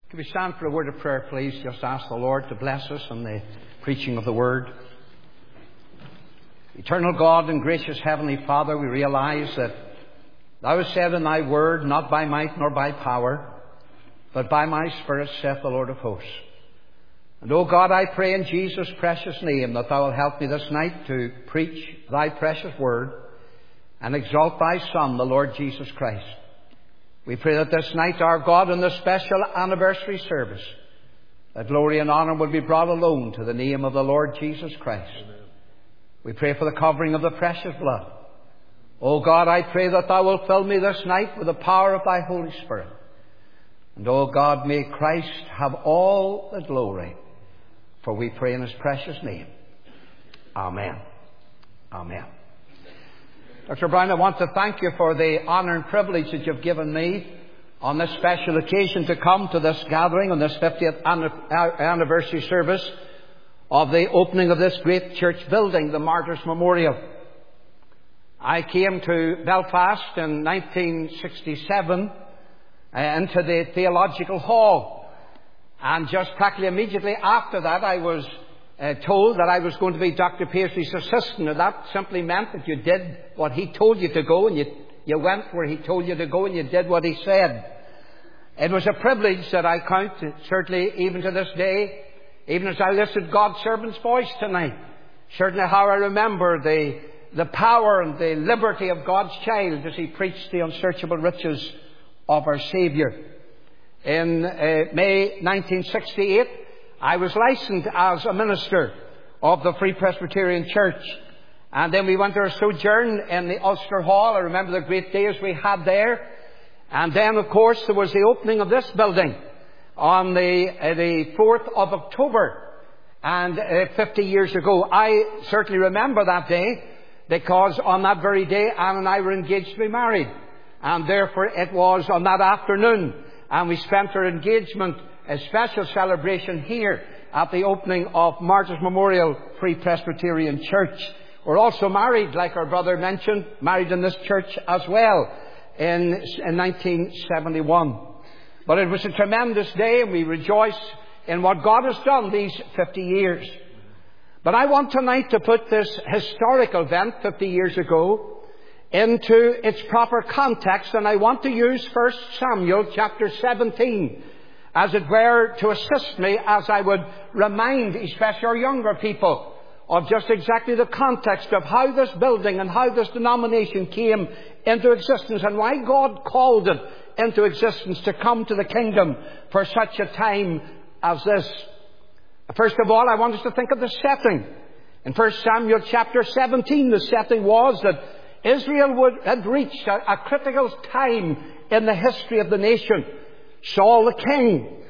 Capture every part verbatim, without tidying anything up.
Can we stand for a word of prayer, please? Just ask the Lord to bless us in the preaching of the Word. Eternal God and gracious Heavenly Father, we realize that Thou hast said in Thy Word, not by might nor by power, but by My Spirit, saith the Lord of hosts. And, O God, I pray in Jesus' precious name that Thou wilt help me this night to preach Thy precious Word and exalt Thy Son, the Lord Jesus Christ. We pray that this night, our God, in the special anniversary service, that glory and honour will be brought alone to the name of the Lord Jesus Christ. Amen. We pray for the covering of the precious blood. O God, I pray that Thou wilt fill me this night with the power of Thy Holy Spirit. And, O God, may Christ have all the glory, for we pray in His precious name. Amen. Amen. Doctor Brown, I want to thank you for the honour and privilege that you've given me on this special occasion to come to this gathering on this fiftieth anniversary service of the opening of this great church building, the Martyrs' Memorial. I came to Belfast in nineteen sixty-seven uh, into the Theological Hall, and just practically immediately after that I was Uh, told that I was going to be Doctor Paisley's assistant, and that simply meant that you did what he told you to go, and you, you went where he told you to go, and you did what he said. It was a privilege that I count, certainly even to this day, even as I listened to God's servant's voice tonight, certainly how I remember the, the power and the liberty of God's child as he preached the unsearchable riches of our Saviour. In uh, May nineteen sixty-eight, I was licensed as a minister of the Free Presbyterian Church. And then we went to our sojourn in the Ulster Hall. I remember the great days we had there. And then, of course, there was the opening of this building on the, uh, the fourth of October, and uh, fifty years ago. I certainly remember that day, because on that very day, Anne and I were engaged to be married. And therefore it was on that afternoon, and we spent our engagement, a special celebration here at the opening of Martyrs' Memorial Free Presbyterian Church. We're also married, like our brother mentioned, married in this church as well in, in nineteen seventy-one. But it was a tremendous day, and we rejoice in what God has done these fifty years. But I want tonight to put this historical event fifty years ago into its proper context, and I want to use First Samuel chapter seventeen, as it were, to assist me as I would remind especially our younger people of just exactly the context of how this building and how this denomination came into existence, and why God called it into existence to come to the kingdom for such a time as this. First of all, I want us to think of the setting. In First Samuel chapter seventeen, the setting was that Israel would, had reached a, a critical time in the history of the nation. Saul the king,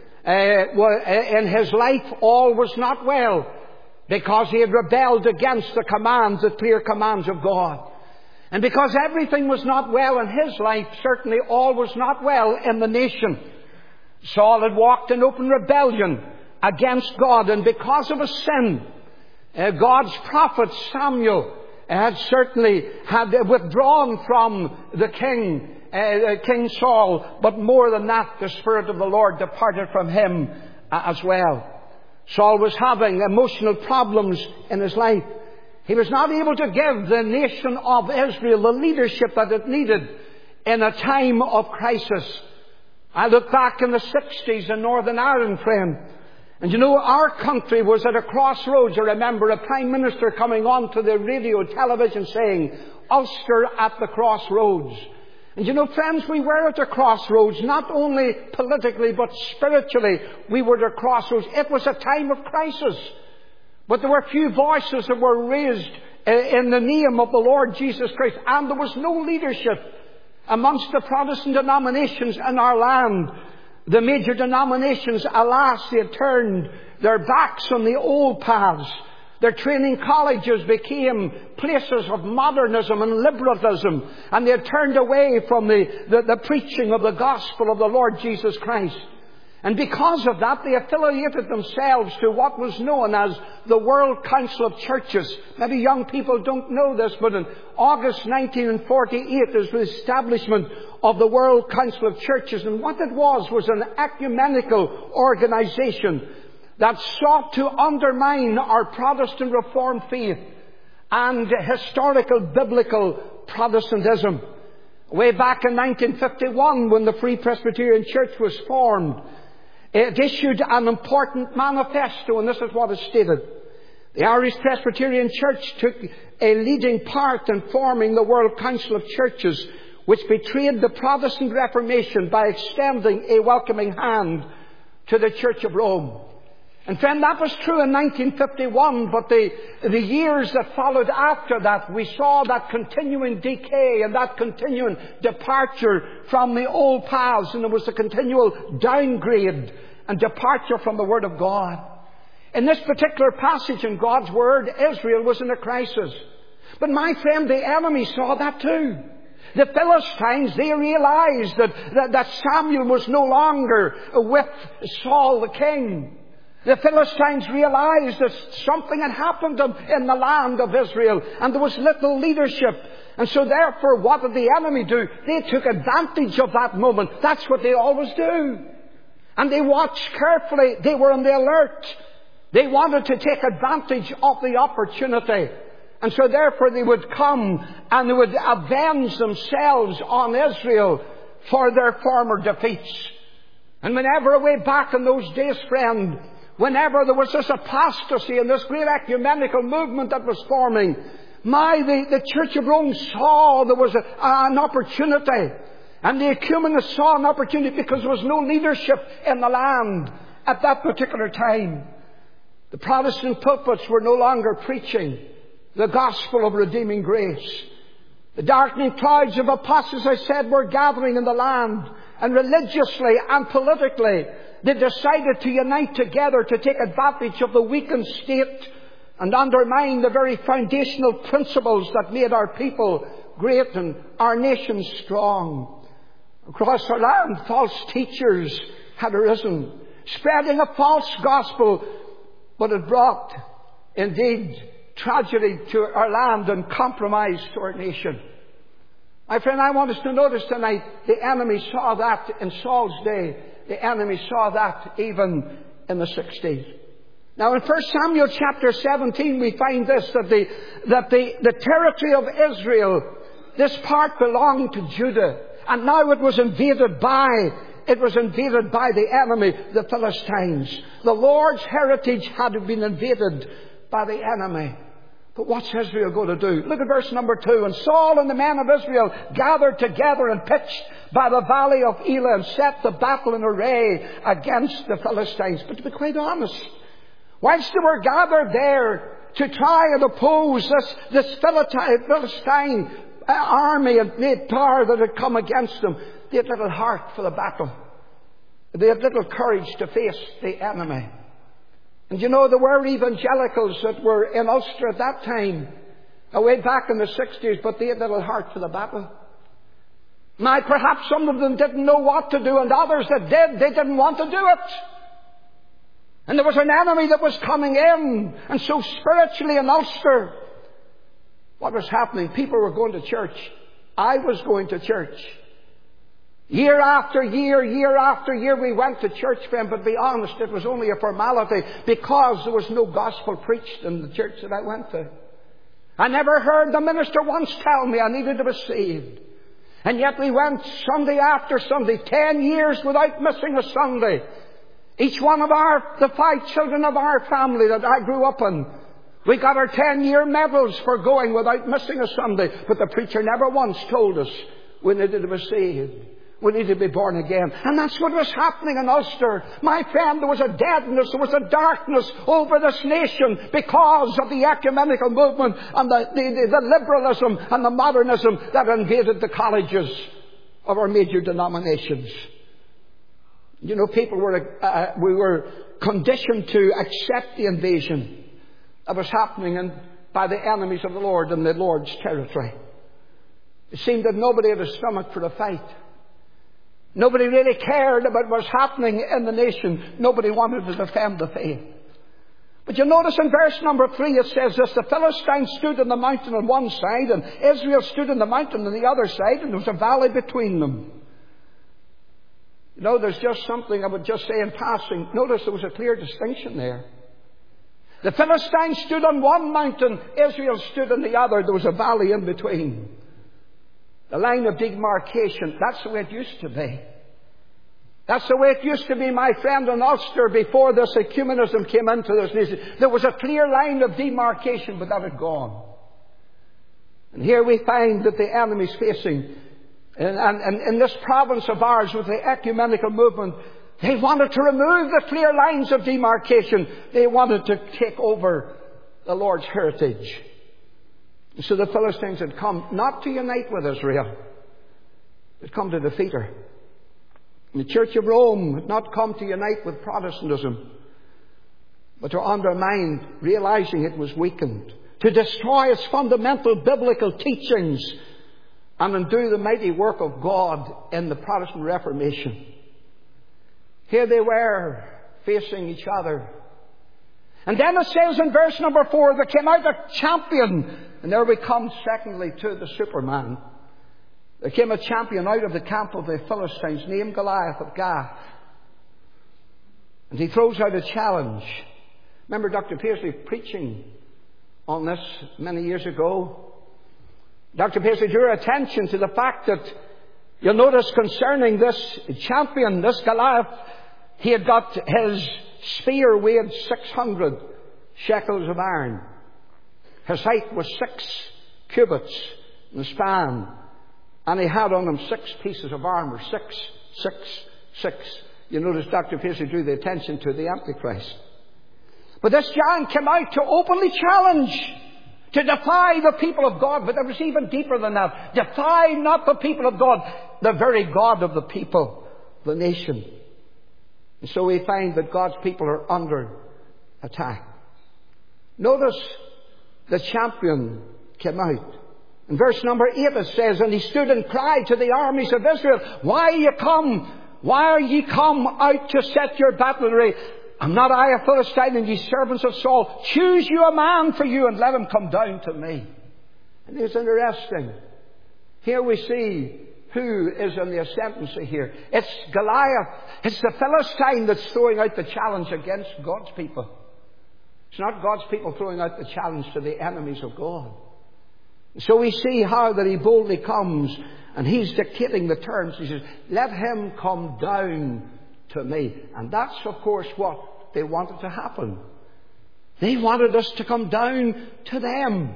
uh, in his life all was not well, because he had rebelled against the commands, the clear commands of God. And because everything was not well in his life, certainly all was not well in the nation. Saul had walked in open rebellion against God, and because of his sin, uh, God's prophet Samuel had certainly had withdrawn from the king, Uh, King Saul, but more than that, the Spirit of the Lord departed from him uh, as well. Saul was having emotional problems in his life. He was not able to give the nation of Israel the leadership that it needed in a time of crisis. I look back in the sixties in Northern Ireland, friend, and you know, our country was at a crossroads. I remember a Prime Minister coming on to the radio, television, saying, "Ulster at the crossroads." And you know, friends, we were at a crossroads, not only politically, but spiritually. We were at a crossroads. It was a time of crisis. But there were few voices that were raised in the name of the Lord Jesus Christ. And there was no leadership amongst the Protestant denominations in our land. The major denominations, alas, they had turned their backs on the old paths. Their training colleges became places of modernism and liberalism, and they had turned away from the, the, the preaching of the gospel of the Lord Jesus Christ. And because of that, they affiliated themselves to what was known as the World Council of Churches. Maybe young people don't know this, but in August nineteen forty-eight, there was the establishment of the World Council of Churches. And what it was was an ecumenical organization that sought to undermine our Protestant Reformed faith and historical biblical Protestantism. Way back in nineteen fifty-one, when the Free Presbyterian Church was formed, it issued an important manifesto, and this is what it stated. The Irish Presbyterian Church took a leading part in forming the World Council of Churches, which betrayed the Protestant Reformation by extending a welcoming hand to the Church of Rome. And friend, that was true in nineteen fifty-one, but the, the years that followed after that, we saw that continuing decay and that continuing departure from the old paths, and there was a continual downgrade and departure from the Word of God. In this particular passage in God's Word, Israel was in a crisis. But my friend, the enemy saw that too. The Philistines, they realized that, that, that Samuel was no longer with Saul the king. The Philistines realized that something had happened to them in the land of Israel, and there was little leadership. And so therefore, what did the enemy do? They took advantage of that moment. That's what they always do. And they watched carefully. They were on the alert. They wanted to take advantage of the opportunity. And so therefore they would come and they would avenge themselves on Israel for their former defeats. And whenever, way back in those days, friend, whenever there was this apostasy and this great ecumenical movement that was forming, my, the, the Church of Rome saw there was a, an opportunity. And the ecumenists saw an opportunity because there was no leadership in the land at that particular time. The Protestant pulpits were no longer preaching the gospel of redeeming grace. The darkening clouds of apostasy, I said, were gathering in the land. And religiously and politically, they decided to unite together to take advantage of the weakened state and undermine the very foundational principles that made our people great and our nation strong. Across our land, false teachers had arisen, spreading a false gospel, but it brought, indeed, tragedy to our land and compromise to our nation. My friend, I want us to notice tonight, the enemy saw that in Saul's day. The enemy saw that even in the sixties. Now in First Samuel chapter seventeen, we find this, that the, that the, the territory of Israel, this part belonged to Judah. And now it was invaded by, it was invaded by the enemy, the Philistines. The Lord's heritage had been invaded by the enemy. But what's Israel going to do? Look at verse number two. And Saul and the men of Israel gathered together and pitched by the valley of Elah and set the battle in array against the Philistines. But to be quite honest, whilst they were gathered there to try and oppose this, this Philistine army and great power that had come against them, they had little heart for the battle. They had little courage to face the enemy. And you know, there were evangelicals that were in Ulster at that time, way back in the sixties, but they had little heart for the battle. Now, perhaps some of them didn't know what to do, and others that did, they didn't want to do it. And there was an enemy that was coming in. And so spiritually in Ulster, what was happening? People were going to church. I was going to church. Year after year, year after year, we went to church, friend, but to be honest, it was only a formality because there was no gospel preached in the church that I went to. I never heard the minister once tell me I needed to be saved. And yet we went Sunday after Sunday, ten years without missing a Sunday. Each one of our, the five children of our family that I grew up in, we got our ten-year medals for going without missing a Sunday. But the preacher never once told us we needed to be saved. We need to be born again. And that's what was happening in Ulster. My friend, there was a deadness, there was a darkness over this nation because of the ecumenical movement and the, the, the liberalism and the modernism that invaded the colleges of our major denominations. You know, people were, uh, we were conditioned to accept the invasion that was happening in, by the enemies of the Lord in the Lord's territory. It seemed that nobody had a stomach for a fight. Nobody really cared about what was happening in the nation. Nobody wanted to defend the faith. But you notice in verse number three it says this, the Philistines stood on the mountain on one side and Israel stood on the mountain on the other side, and there was a valley between them. You know, there's just something I would just say in passing. Notice there was a clear distinction there. The Philistines stood on one mountain, Israel stood on the other. There was a valley in between. The line of demarcation, that's the way it used to be. That's the way it used to be, my friend, in Ulster before this ecumenism came into this nation. There was a clear line of demarcation, but that had gone. And here we find that the enemy's facing, and, and, and in this province of ours with the ecumenical movement, they wanted to remove the clear lines of demarcation. They wanted to take over the Lord's heritage. And so the Philistines had come not to unite with Israel, but come to defeat her. And the Church of Rome had not come to unite with Protestantism, but to undermine, realizing it was weakened, to destroy its fundamental biblical teachings, and undo the mighty work of God in the Protestant Reformation. Here they were, facing each other. And then it says in verse number four, there came out a champion. And there we come, secondly, to the Superman. There came a champion out of the camp of the Philistines, named Goliath of Gath. And he throws out a challenge. Remember Doctor Paisley preaching on this many years ago? Doctor Paisley drew attention to the fact that, you'll notice concerning this champion, this Goliath, he had got his spear weighed six hundred shekels of iron. His height was six cubits in span. And he had on him six pieces of armour. Six, six, six. You notice Doctor Paisley drew the attention to the Antichrist. But this giant came out to openly challenge, to defy the people of God. But it was even deeper than that. Defy not the people of God, the very God of the people, the nation. And so we find that God's people are under attack. Notice the champion came out. In verse number eight it says, and he stood and cried to the armies of Israel, why are ye come? Why are ye come out to set your battle array? Am not I a Philistine, and ye servants of Saul? Choose you a man for you, and let him come down to me. And it's interesting. Here we see who is in the ascendancy here. It's Goliath. It's the Philistine that's throwing out the challenge against God's people. It's not God's people throwing out the challenge to the enemies of God. So we see how that he boldly comes, and he's dictating the terms. He says, let him come down to me. And that's, of course, what they wanted to happen. They wanted us to come down to them.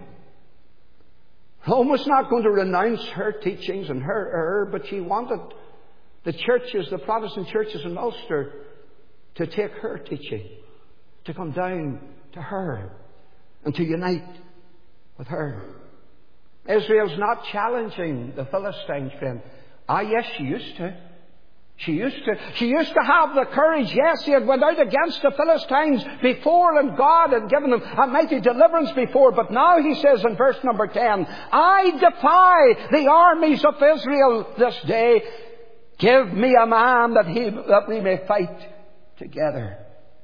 Rome was not going to renounce her teachings and her error, but she wanted the churches, the Protestant churches in Ulster, to take her teaching, to come down to her, and to unite with her. Israel's not challenging the Philistines, friend. Ah, yes, she used to. She used to. She used to have the courage. Yes, she had went out against the Philistines before, and God had given them a mighty deliverance before. But now he says in verse number ten, I defy the armies of Israel this day. Give me a man that, he, that we may fight together.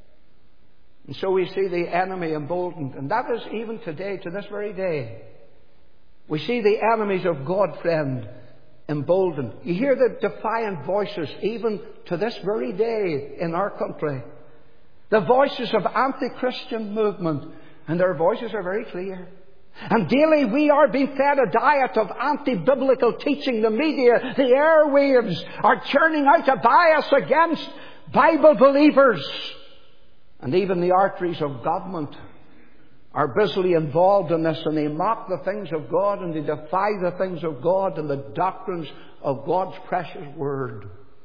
And so we see the enemy emboldened. And that is even today, to this very day. We see the enemies of God, friend, emboldened. You hear the defiant voices even to this very day in our country. The voices of anti-Christian movement. And their voices are very clear. And daily we are being fed a diet of anti-biblical teaching. The media, the airwaves are churning out a bias against Bible believers. And even the arteries of government are busily involved in this, and they mock the things of God, and they defy the things of God and the doctrines of God's precious Word.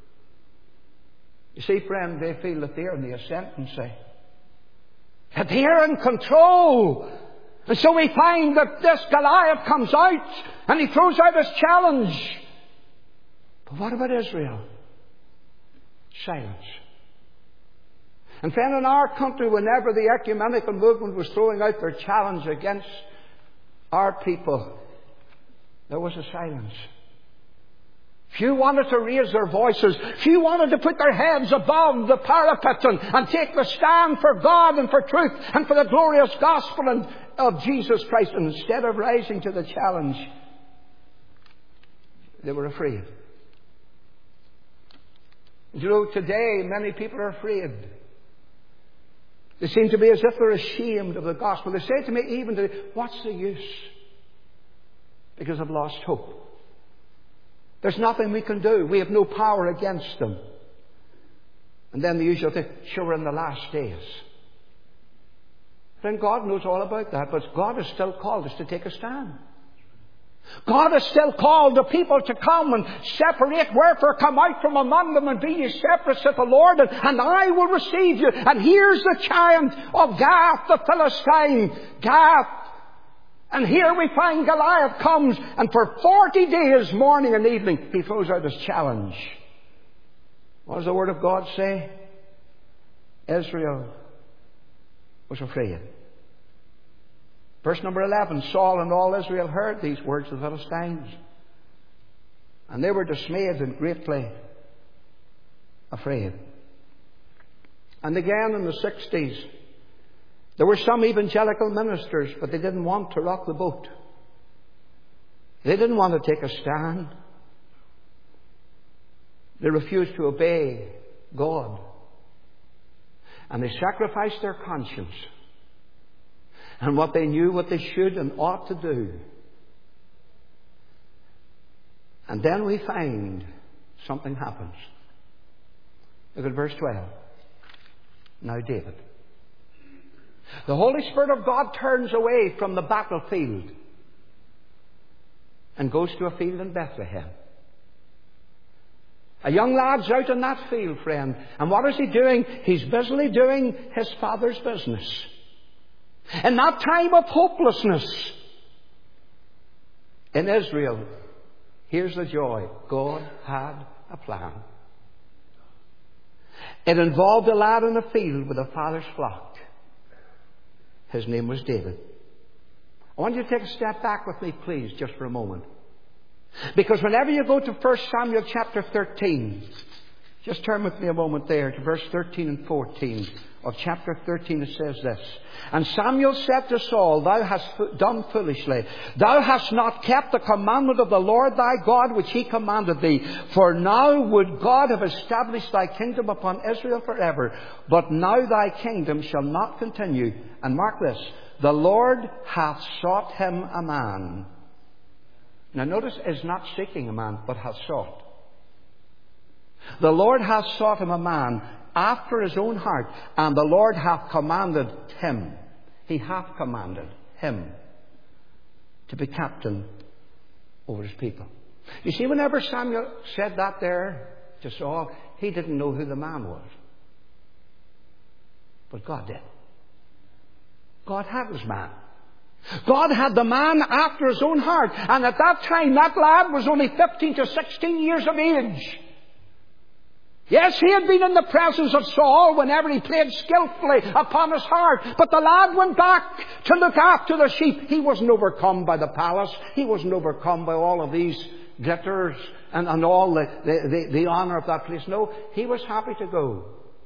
You see, friend, they feel that they're in the ascendancy, that they're in control. And so we find that this Goliath comes out, and he throws out his challenge. But what about Israel? Silence. And friend, in our country, whenever the ecumenical movement was throwing out their challenge against our people, there was a silence. Few wanted to raise their voices. Few wanted to put their heads above the parapet and, and take the stand for God and for truth and for the glorious gospel and, of Jesus Christ. And instead of rising to the challenge, they were afraid. You know, today many people are afraid. They seem to be as if they're ashamed of the gospel. They say to me even today, what's the use? Because I've lost hope. There's nothing we can do. We have no power against them. And then the usual thing, sure, we're in the last days. Then God knows all about that, but God has still called us to take a stand. God has still called the people to come and separate. Wherefore come out from among them and be ye separate, saith the Lord, and, and I will receive you. And here's the giant of Gath, the Philistine. Gath. And here we find Goliath comes, and for forty days, morning and evening, he throws out his challenge. What does the Word of God say? Israel was afraid. Verse number eleven, Saul and all Israel heard these words of the Philistines, and they were dismayed and greatly afraid. And again in the sixties, there were some evangelical ministers, but they didn't want to rock the boat. They didn't want to take a stand. They refused to obey God. And they sacrificed their conscience and what they knew what they should and ought to do. And then we find something happens. Look at verse twelve. Now David. The Holy Spirit of God turns away from the battlefield and goes to a field in Bethlehem. A young lad's out in that field, friend. And what is he doing? He's busily doing his father's business. In that time of hopelessness in Israel, here's the joy. God had a plan. It involved a lad in a field with a father's flock. His name was David. I want you to take a step back with me, please, just for a moment. Because whenever you go to First Samuel chapter thirteen, just turn with me a moment there to verse thirteen and fourteen of chapter thirteen. It says this. And Samuel said to Saul, Thou hast done foolishly. Thou hast not kept the commandment of the Lord thy God which he commanded thee. For now would God have established thy kingdom upon Israel forever. But now thy kingdom shall not continue. And mark this. The Lord hath sought him a man. Now notice, is not seeking a man, but hath sought. The Lord hath sought him a man after his own heart, and the Lord hath commanded him. He hath commanded him to be captain over his people. You see, whenever Samuel said that there to Saul, he didn't know who the man was. But God did. God had his man. God had the man after his own heart. And at that time, that lad was only fifteen to sixteen years of age. Yes, he had been in the presence of Saul whenever he played skillfully upon his heart. But the lad went back to look after the sheep. He wasn't overcome by the palace. He wasn't overcome by all of these glitters and, and all the, the, the, the honour of that place. No, he was happy to go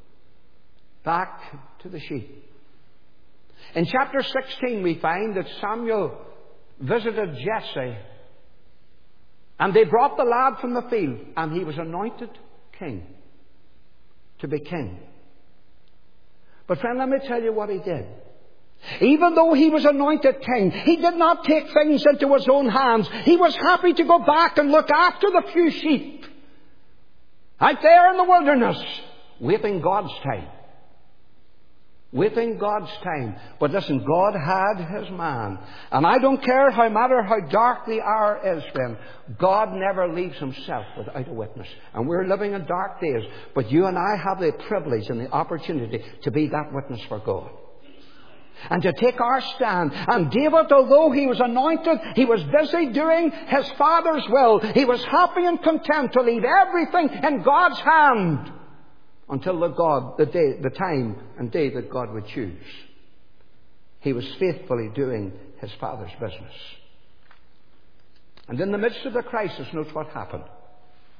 back to the sheep. In chapter sixteen we find that Samuel visited Jesse, and they brought the lad from the field, and he was anointed king, to be king. But friend, let me tell you what he did. Even though he was anointed king, he did not take things into his own hands. He was happy to go back and look after the few sheep out there in the wilderness, waiting God's time. Waiting God's time. But listen, God had his man. And I don't care how matter how dark the hour is, friend. God never leaves himself without a witness. And we're living in dark days. But you and I have the privilege and the opportunity to be that witness for God. And to take our stand. And David, although he was anointed, he was busy doing his Father's will. He was happy and content to leave everything in God's hand. Until the God, the day, the time and day that God would choose. He was faithfully doing his Father's business. And in the midst of the crisis, note what happened.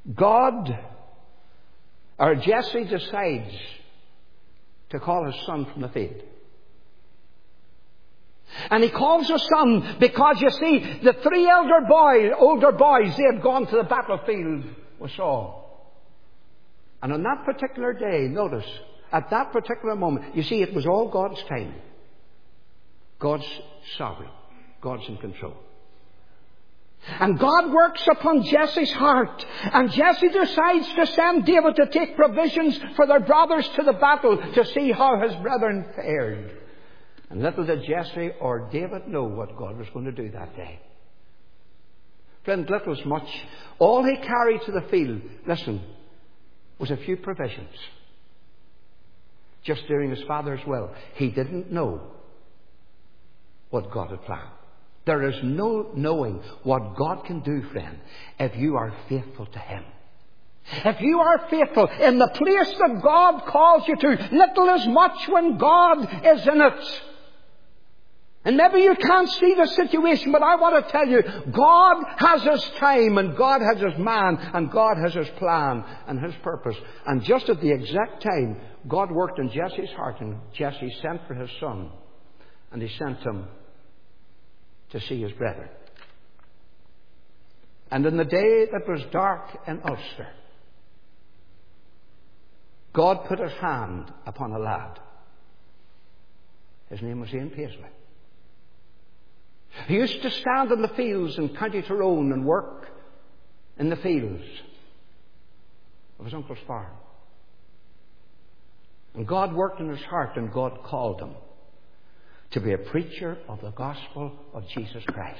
God, or Jesse decides to call his son from the field. And he calls his son because, you see, the three elder boys, older boys, they had gone to the battlefield with Saul. And on that particular day, notice, at that particular moment, you see, it was all God's time. God's sovereign. God's in control. And God works upon Jesse's heart. And Jesse decides to send David to take provisions for their brothers to the battle to see how his brethren fared. And little did Jesse or David know what God was going to do that day. Friend, little as much. All he carried to the field, listen, was a few provisions. Just doing his Father's will. He didn't know what God had planned. There is no knowing what God can do, friend, if you are faithful to Him. If you are faithful in the place that God calls you to, little as much when God is in it. And maybe you can't see the situation, but I want to tell you, God has His time, and God has His man, and God has His plan and His purpose. And just at the exact time, God worked in Jesse's heart, and Jesse sent for his son, and he sent him to see his brethren. And in the day that was dark in Ulster, God put His hand upon a lad. His name was Ian Paisley. He used to stand in the fields in County Tyrone and work in the fields of his uncle's farm. And God worked in his heart, and God called him to be a preacher of the gospel of Jesus Christ.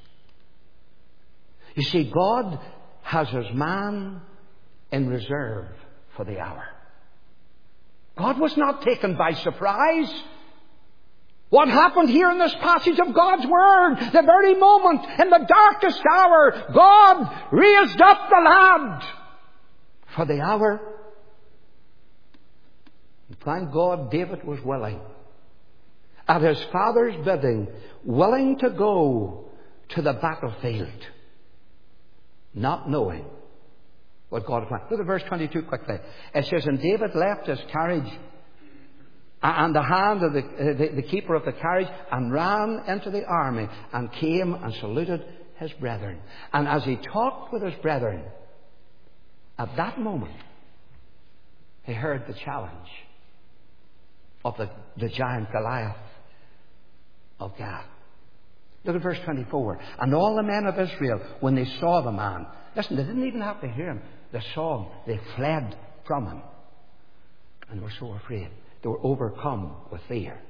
You see, God has His man in reserve for the hour. God was not taken by surprise. What happened here in this passage of God's Word, the very moment, in the darkest hour, God raised up the lad for the hour. And thank God David was willing, at his father's bidding, willing to go to the battlefield, not knowing what God had planned. Look at verse twenty-two quickly. It says, and David left his carriage and the hand of the, uh, the, the keeper of the carriage, and ran into the army, and came and saluted his brethren. And as he talked with his brethren, at that moment, he heard the challenge of the, the giant Goliath of Gath. Look at verse twenty-four. And all the men of Israel, when they saw the man, listen, they didn't even have to hear him. They saw him. They fled from him. And were so afraid. They were overcome with fear.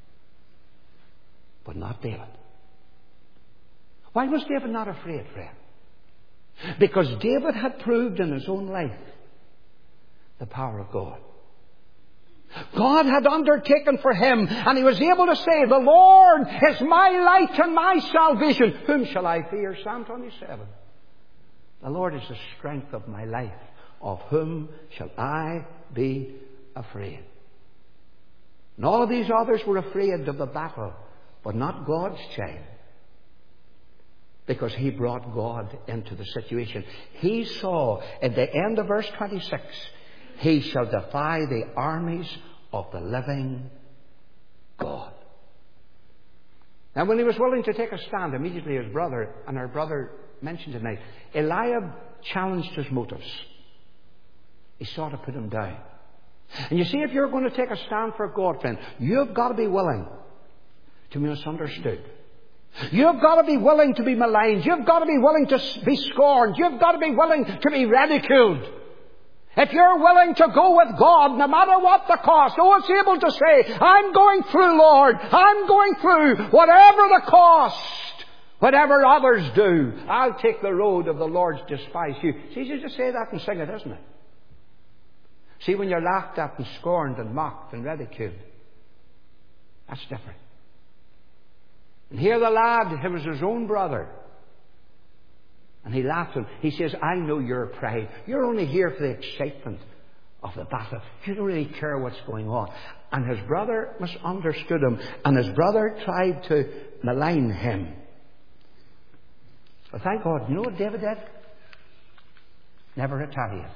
But not David. Why was David not afraid, friend? Because David had proved in his own life the power of God. God had undertaken for him, and he was able to say, the Lord is my light and my salvation. Whom shall I fear? Psalm twenty-seven. The Lord is the strength of my life. Of whom shall I be afraid? And all of these others were afraid of the battle, but not God's child. Because he brought God into the situation. He saw, at the end of verse twenty-six, he shall defy the armies of the living God. Now, when he was willing to take a stand, immediately his brother, and our brother mentioned tonight, Eliab challenged his motives. He sought to put him down. And you see, if you're going to take a stand for God, friend, you've got to be willing to be misunderstood. You've got to be willing to be maligned. You've got to be willing to be scorned. You've got to be willing to be ridiculed. If you're willing to go with God, no matter what the cost, oh, it's able to say, I'm going through, Lord. I'm going through, whatever the cost, whatever others do. I'll take the road of the Lord's despise you. It's easy to say that and sing it, isn't it? See, when you're laughed at and scorned and mocked and ridiculed, that's different. And here the lad, he was his own brother. And he laughed at him. He says, I know your pride. You're only here for the excitement of the battle. You don't really care what's going on. And his brother misunderstood him. And his brother tried to malign him. But thank God, you know what David did? Never retaliate.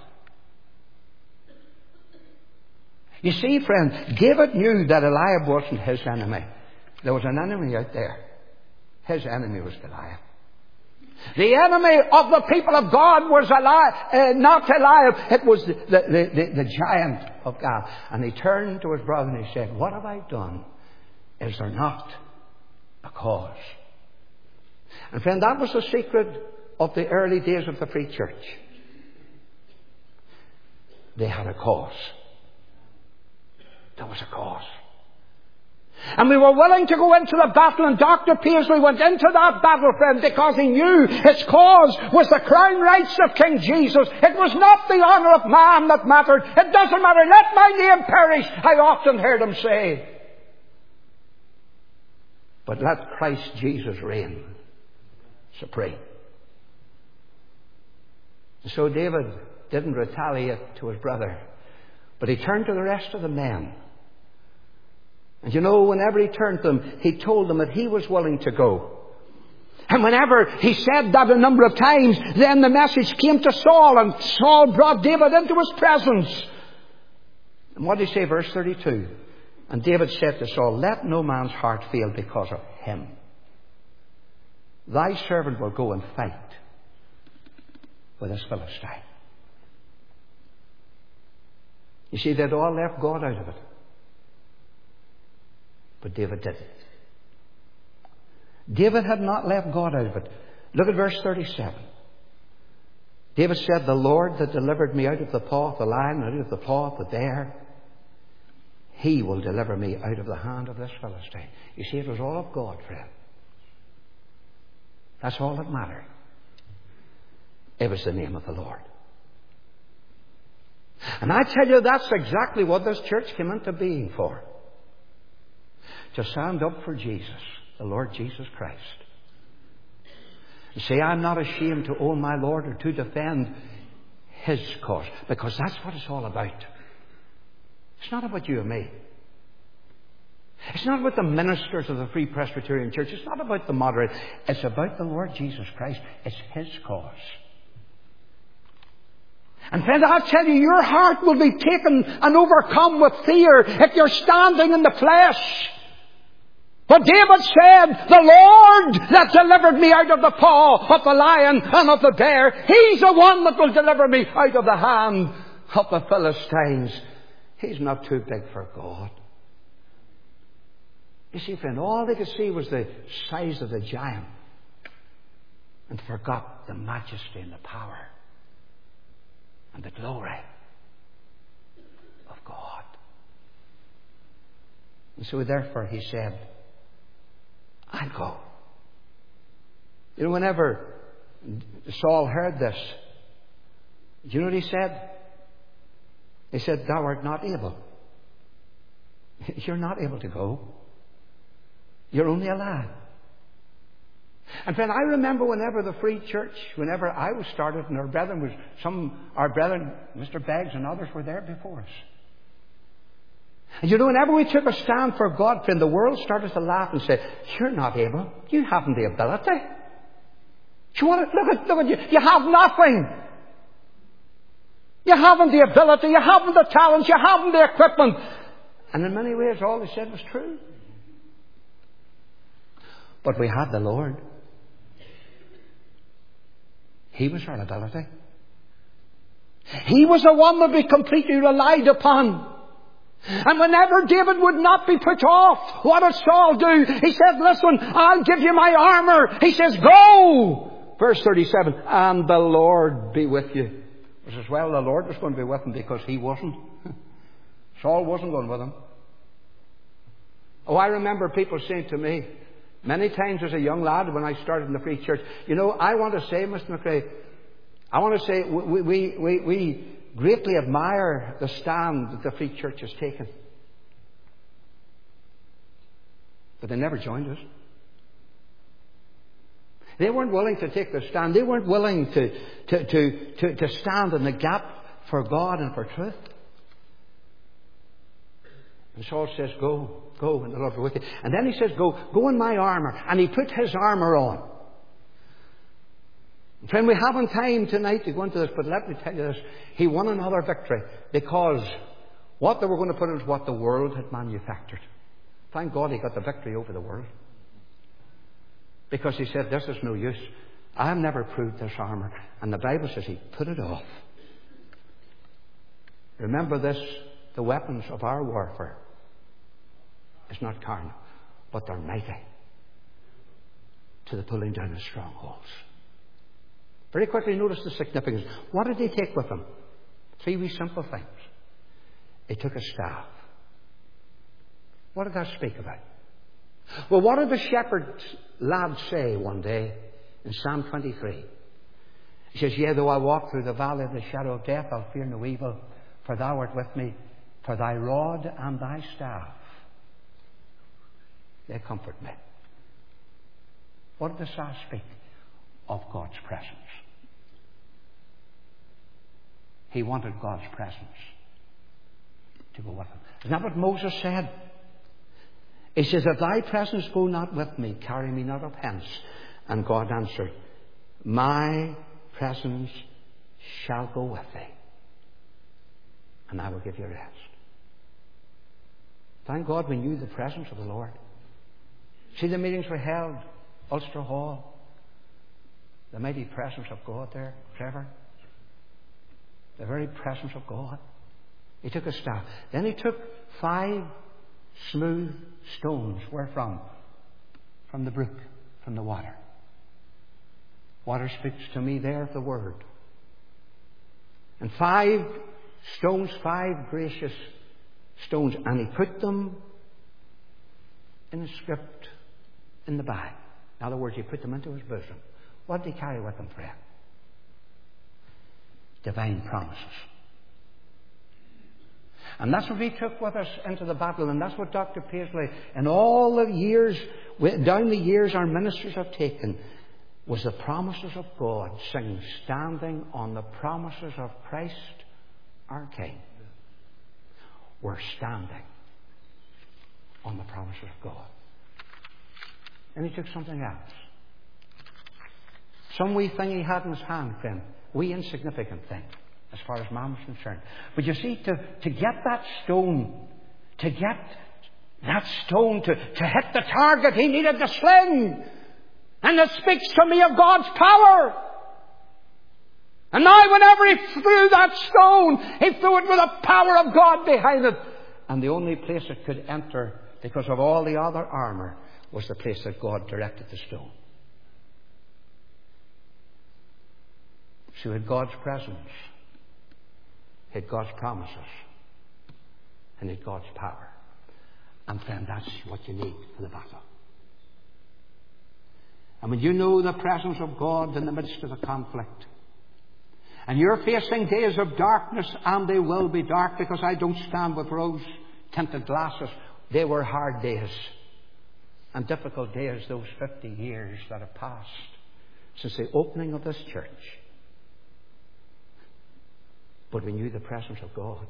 You see, friend, David knew that Eliab wasn't his enemy. There was an enemy out there. His enemy was Goliath. The enemy of the people of God was Eli- uh, not Eliab. It was the, the, the, the giant of God. And he turned to his brother and he said, what have I done? Is there not a cause? And friend, that was the secret of the early days of the Free Church. They had a cause. There was a cause. And we were willing to go into the battle, and Doctor Paisley went into that battle, friend, because he knew his cause was the crown rights of King Jesus. It was not the honour of man that mattered. It doesn't matter. Let my name perish, I often heard him say. But let Christ Jesus reign supreme. So David didn't retaliate to his brother, but he turned to the rest of the men. And you know, whenever he turned to them, he told them that he was willing to go. And whenever he said that a number of times, then the message came to Saul, and Saul brought David into his presence. And what did he say, verse thirty-two? And David said to Saul, let no man's heart fail because of him. Thy servant will go and fight with this Philistine. You see, they'd all left God out of it. But David didn't. David had not left God out of it. Look at verse thirty-seven. David said, the Lord that delivered me out of the paw of the lion, out of the paw of the bear, he will deliver me out of the hand of this Philistine. You see, it was all of God, friend. That's all that mattered. It was the name of the Lord. And I tell you, that's exactly what this church came into being for. To stand up for Jesus, the Lord Jesus Christ. And say, I'm not ashamed to own my Lord or to defend His cause. Because that's what it's all about. It's not about you and me. It's not about the ministers of the Free Presbyterian Church. It's not about the moderate. It's about the Lord Jesus Christ. It's His cause. And friend, I'll tell you, your heart will be taken and overcome with fear if you're standing in the flesh. But David said, the Lord that delivered me out of the paw of the lion and of the bear, He's the one that will deliver me out of the hand of the Philistines. He's not too big for God. You see, friend, all they could see was the size of the giant and forgot the majesty and the power and the glory of God. And so therefore he said, I'll go. You know, whenever Saul heard this, do you know what he said? He said, thou art not able. You're not able to go. You're only a lad. And friend, I remember whenever the Free Church, whenever I was started, and our brethren was, some, our brethren, Mister Beggs and others were there before us. And you know, whenever we took a stand for God, friend, the world started to laugh and say, you're not able. You haven't the ability. You want to, look at, look at you. You have nothing. You haven't the ability. You haven't the talents. You haven't the equipment. And in many ways, all they said was true. But we had the Lord. He was our ability. He was the one that we completely relied upon. And whenever David would not be put off, what did Saul do? He said, listen, I'll give you my armour. He says, go. Verse thirty-seven, and the Lord be with you. It was as well the Lord was going to be with him because he wasn't. Saul wasn't going with him. Oh, I remember people saying to me, many times as a young lad when I started in the Free Church, you know, I want to say, Mister McRae, I want to say we, we, we, we greatly admire the stand that the Free Church has taken. But they never joined us. They weren't willing to take the stand. They weren't willing to, to, to, to, to stand in the gap for God and for truth. And Saul says, go, go, and the Lord be with you. And then he says, go, go in my armour. And he put his armour on. Friend, we haven't time tonight to go into this, but let me tell you this. He won another victory because what they were going to put in was what the world had manufactured. Thank God he got the victory over the world. Because he said, this is no use. I have never proved this armour. And the Bible says he put it off. Remember this, the weapons of our warfare is not carnal, but they're mighty to the pulling down of strongholds. Very quickly notice the significance. What did he take with him? Three wee simple things. He took a staff. What did that speak about? Well, what did the shepherd lad say one day in Psalm twenty-three? He says, yea, though I walk through the valley of the shadow of death, I'll fear no evil, for thou art with me, for thy rod and thy staff, they comfort me. What did the staff speak? Of God's presence. He wanted God's presence to go with him. Isn't that what Moses said? He says, if thy presence go not with me, carry me not up hence. And God answered, my presence shall go with thee, and I will give you rest. Thank God we knew the presence of the Lord. See, the meetings were held, Ulster Hall. The mighty presence of God there, Trevor. The very presence of God. He took a staff. Then he took five smooth stones. Where from? From the brook, from the water. Water speaks to me there of the Word. And five stones, five gracious stones. And he put them in a script in the bag. In other words, he put them into his bosom. What did he carry with him, friend? Divine promises. And that's what we took with us into the battle, and that's what Doctor Paisley, in all the years, down the years our ministers have taken, was the promises of God, singing, standing on the promises of Christ our King. We're standing on the promises of God. And he took something else. Some wee thing he had in his hand, friend. Wee insignificant thing, as far as man was concerned. But you see, to, to get that stone, to get that stone to, to hit the target, he needed the sling. And it speaks to me of God's power. And now whenever he threw that stone, he threw it with the power of God behind it. And the only place it could enter, because of all the other armour, was the place that God directed the stone. So he had God's presence, he had God's promises, and he had God's power. And friend, that's what you need for the battle. And when you know the presence of God in the midst of the conflict, and you're facing days of darkness, and they will be dark, because I don't stand with rose-tinted glasses. They were hard days and difficult days, those fifty years that have passed since the opening of this church. But we knew the presence of God.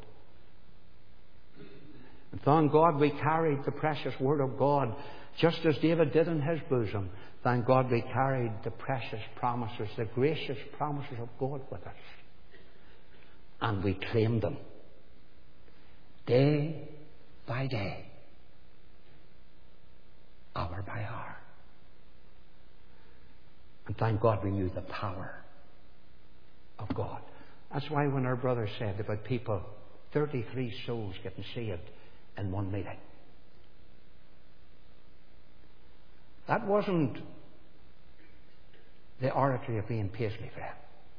And thank God we carried the precious Word of God, just as David did in his bosom. Thank God we carried the precious promises, the gracious promises of God with us. And we claimed them day by day, hour by hour. And thank God we knew the power of God. That's why when our brother said about people, thirty-three souls getting saved in one meeting, that wasn't the oratory of Ian Paisley, friend.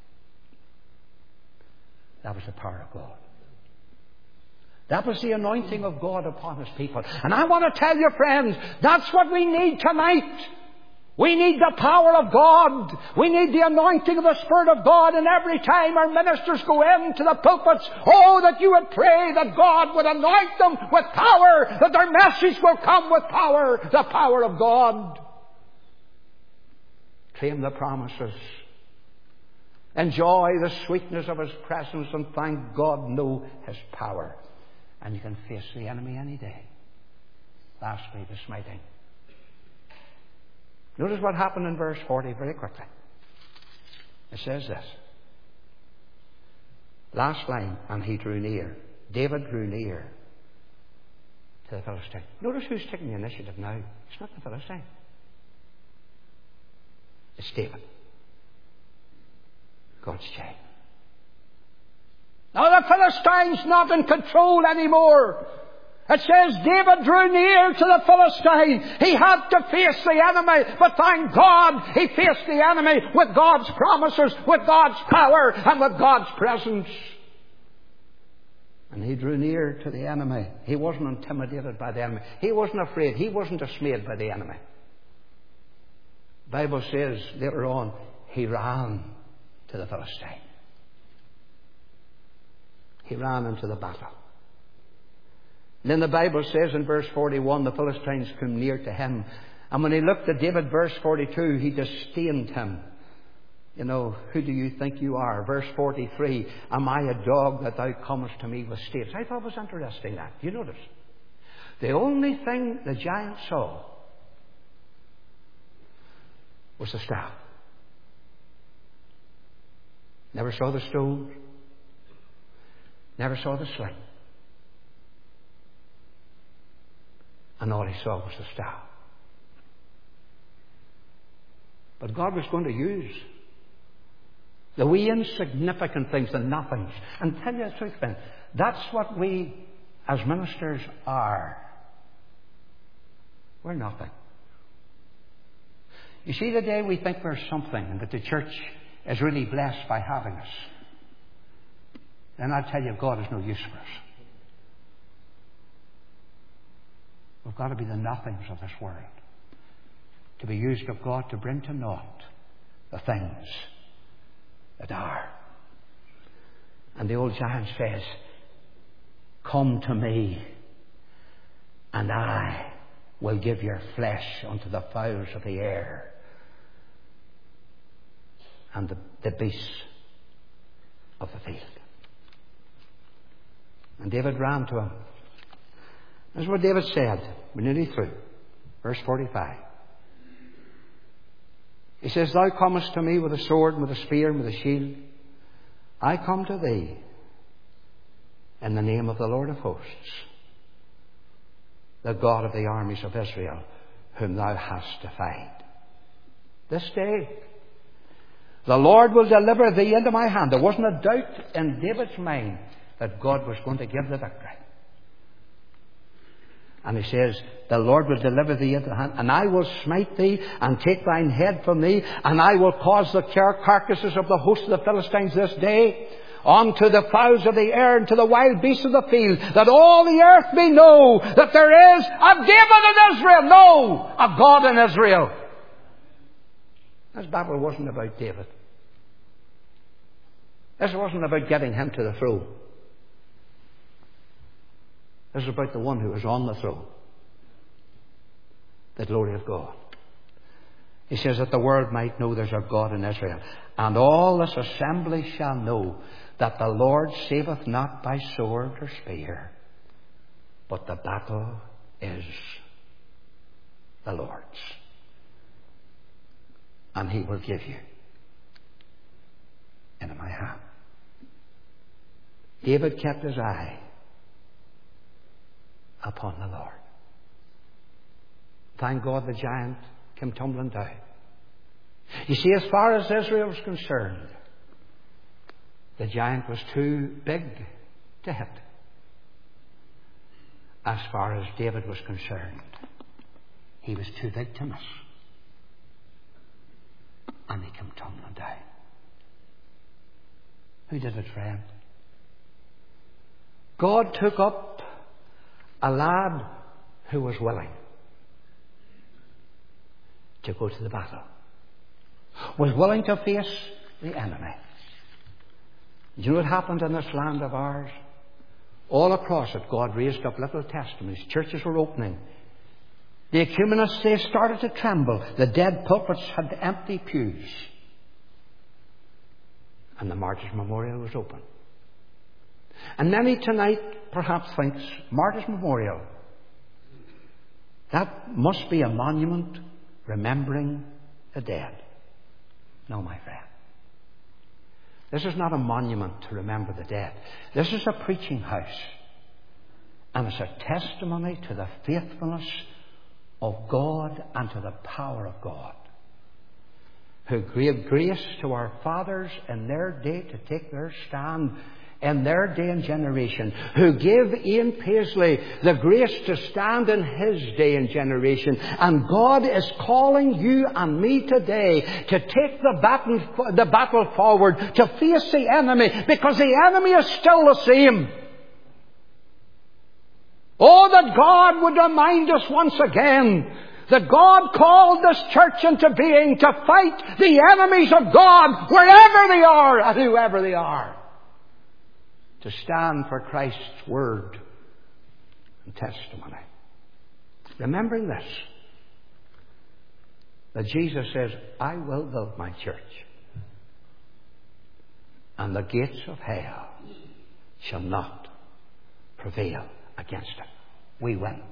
That was the power of God. That was the anointing of God upon His people. And I want to tell you, friends, that's what we need tonight. We need the power of God. We need the anointing of the Spirit of God. And every time our ministers go into the pulpits, oh, that you would pray that God would anoint them with power, that their message will come with power, the power of God. Claim the promises. Enjoy the sweetness of His presence, and thank God, know His power. And you can face the enemy any day. Lastly, the smiting. Notice what happened in verse forty very quickly. It says this. Last line, and he drew near. David drew near to the Philistine. Notice who's taking the initiative now. It's not the Philistine. It's David. God's child. Now the Philistine's not in control anymore. It says David drew near to the Philistine. He had to face the enemy, but thank God he faced the enemy with God's promises, with God's power, and with God's presence. And he drew near to the enemy. He wasn't intimidated by the enemy. He wasn't afraid. He wasn't dismayed by the enemy. The Bible says later on, he ran to the Philistine. He ran into the battle. And then the Bible says in verse forty-one, the Philistines came near to him. And when he looked at David, verse forty-two, he disdained him. You know, who do you think you are? Verse forty-three, am I a dog that thou comest to me with staves? I thought it was interesting that. You notice? The only thing the giant saw was the staff. Never saw the stones. Never saw the sling. And all he saw was the staff. But God was going to use the wee insignificant things, the nothings. And tell you the truth, Ben, that's what we as ministers are. We're nothing. You see, the day we think we're something and that the church is really blessed by having us, then I tell you, God is no use for us. We've got to be the nothings of this world, to be used of God to bring to naught the things that are. And the old giant says, come to me, and I will give your flesh unto the fowls of the air and the, the beasts of the field. And David ran to him. This is what David said. We're nearly through. Verse forty-five. He says, thou comest to me with a sword and with a spear and with a shield. I come to thee in the name of the Lord of hosts, the God of the armies of Israel, whom thou hast defied. This day the Lord will deliver thee into my hand. There wasn't a doubt in David's mind that God was going to give the victory. And he says, the Lord will deliver thee into the hand, and I will smite thee and take thine head from thee, and I will cause the car- carcasses of the host of the Philistines this day unto the fowls of the air and to the wild beasts of the field, that all the earth may know that there is a David in Israel. No, a God in Israel. This battle wasn't about David. This wasn't about getting him to the throne. This is about the one who is on the throne. The glory of God. He says that the world might know there's a God in Israel. And all this assembly shall know that the Lord saveth not by sword or spear, but the battle is the Lord's. And he will give you into my hand. David kept his eye upon the Lord. Thank God the giant came tumbling down. You see, as far as Israel was concerned, the giant was too big to hit. As far as David was concerned, he was too big to miss. And he came tumbling down. Who did it, friend? God took up a lad who was willing to go to the battle, was willing to face the enemy. Do you know what happened in this land of ours? All across it, God raised up little testimonies. Churches were opening. The ecumenists, they started to tremble. The dead pulpits had empty pews. And the Martyrs' Memorial was open. And many tonight perhaps thinks, Martyrs' Memorial, that must be a monument remembering the dead. No, my friend. This is not a monument to remember the dead. This is a preaching house. And it's a testimony to the faithfulness of God and to the power of God, who gave grace to our fathers in their day to take their stand in their day and generation, who gave Ian Paisley the grace to stand in his day and generation. And God is calling you and me today to take the battle, the battle forward, to face the enemy, because the enemy is still the same. Oh, that God would remind us once again that God called this church into being to fight the enemies of God wherever they are and whoever they are. To stand for Christ's word and testimony. Remembering this, that Jesus says, I will build my church, and the gates of hell shall not prevail against it. We win.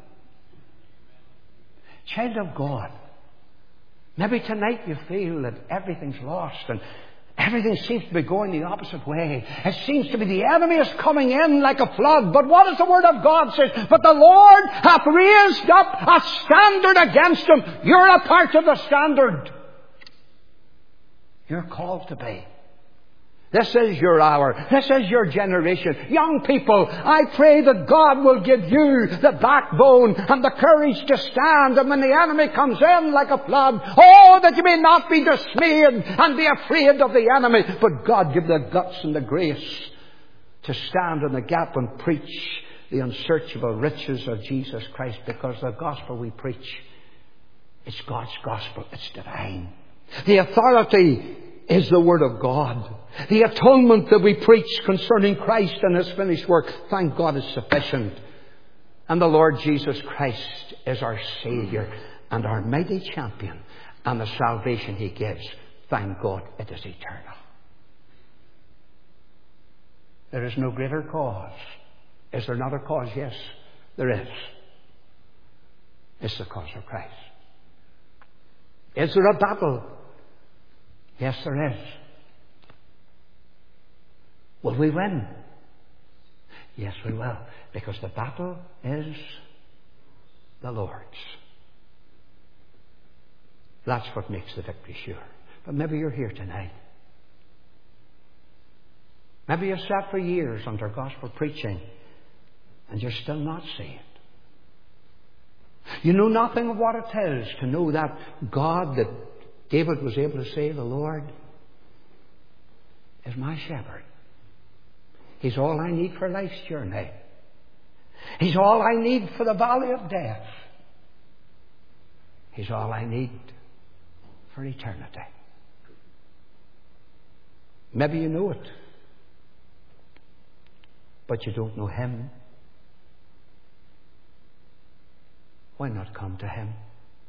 Child of God, maybe tonight you feel that everything's lost and everything seems to be going the opposite way. It seems to be the enemy is coming in like a flood. But what does the Word of God say? But the Lord hath raised up a standard against him. You're a part of the standard. You're called to be. This is your hour. This is your generation. Young people, I pray that God will give you the backbone and the courage to stand. And when the enemy comes in like a flood, oh, that you may not be dismayed and be afraid of the enemy. But God give the guts and the grace to stand in the gap and preach the unsearchable riches of Jesus Christ. Because the gospel we preach, it's God's gospel. It's divine. The authority is the Word of God. The atonement that we preach concerning Christ and His finished work, thank God, is sufficient. And the Lord Jesus Christ is our Saviour and our mighty champion. And the salvation He gives, thank God, it is eternal. There is no greater cause. Is there not a cause? Yes, there is. It's the cause of Christ. Is there a battle? Yes, there is. Will we win? Yes, we will. Because the battle is the Lord's. That's what makes the victory sure. But maybe you're here tonight. Maybe you've sat for years under gospel preaching and you're still not saved. You know nothing of what it is to know that God that David was able to say, the Lord is my shepherd. He's all I need for life's journey. He's all I need for the valley of death. He's all I need for eternity. Maybe you know it, but you don't know Him. Why not come to Him?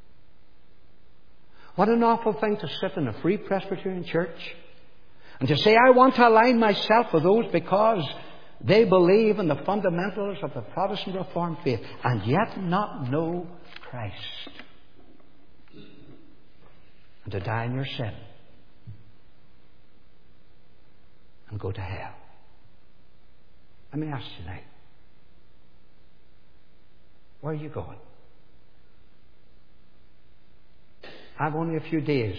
What an awful thing to sit in a Free Presbyterian church and to say, I want to align myself with those because they believe in the fundamentals of the Protestant Reformed faith, and yet not know Christ. And to die in your sin and go to hell. Let me ask you tonight, where are you going? I've only a few days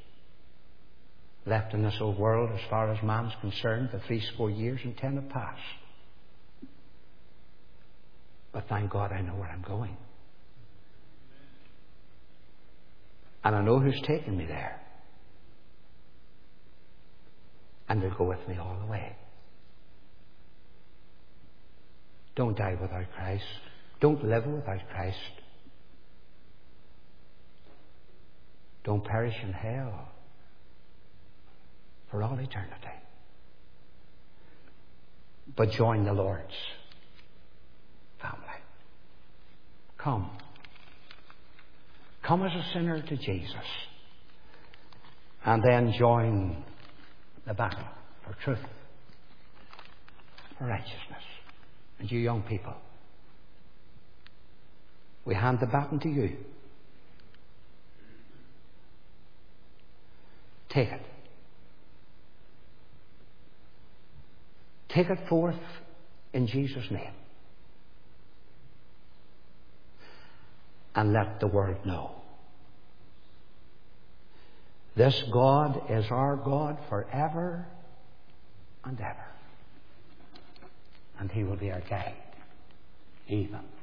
left in this old world as far as man's concerned. The three score years and ten have passed. But thank God I know where I'm going. And I know who's taking me there. And will go with me all the way. Don't die without Christ. Don't live without Christ. Don't perish in hell for all eternity. But join the Lord's family. Come. Come as a sinner to Jesus. And then join the battle for truth, for righteousness. And you young people, we hand the baton to you. Take it. Take it forth in Jesus' name. And let the world know. This God is our God forever and ever. And He will be our guide, even